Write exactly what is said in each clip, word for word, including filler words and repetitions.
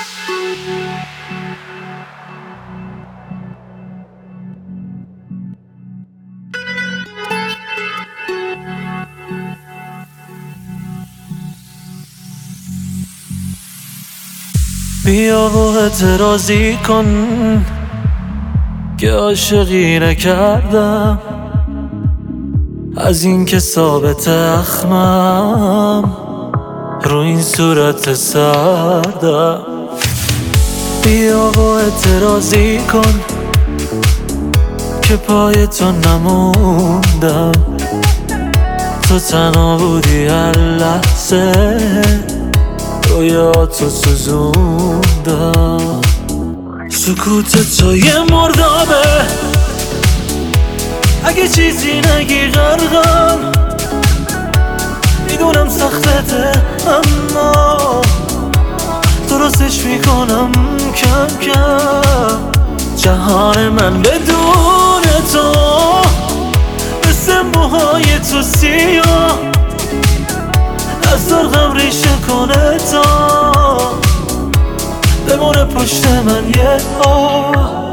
بیا و اعتراضی کن که عاشقی نکردم، از این که ثابت اخمم رو این صورت سردم. بیا و اعتراضی کن که پای تو نموندم، تو تنها بودی هر لحظه رویاتو سوزوندم. سکوت تو یه مردابه، اگه چیزی نگی غرقم. میدونم سختته اما درستش میکنم کم کم. جهان من بدون تو مثل موهای تو سیاه، از دارم ریشه کنه تا بمونه پشت من یه آه.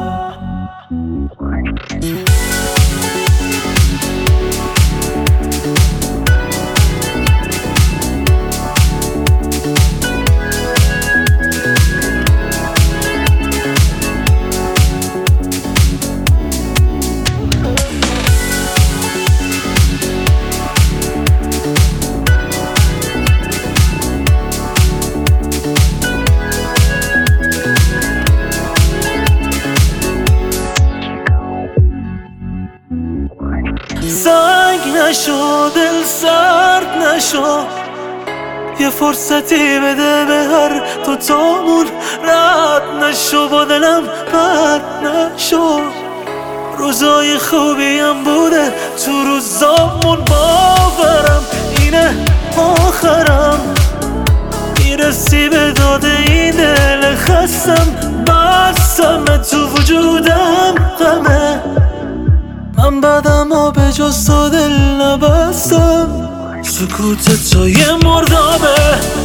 سنگ نشو، دل سرد نشو، یه فرصتی بده به هر دوتامون. رد نشو، با دلم بد نشو، روزای خوبیم بوده تو روزامون. باورم اینه آخرم، میرسی به داد این دل خستم. بستم تو وجودم غمه، من بعدم ها به جز تو دل نبستم. سکوت تو یه مردابه،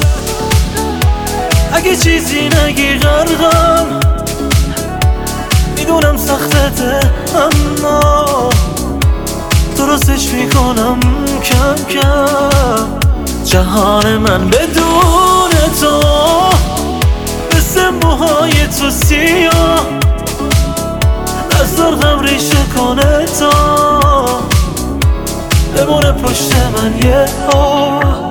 اگه چیزی نگی غرقم. میدونم سختته اما درستش میکنم کم کم. جهان من بدون تو مثل موهای تو سیاه، از دارم ریشه کنه تا بمونه پشت من یه آه.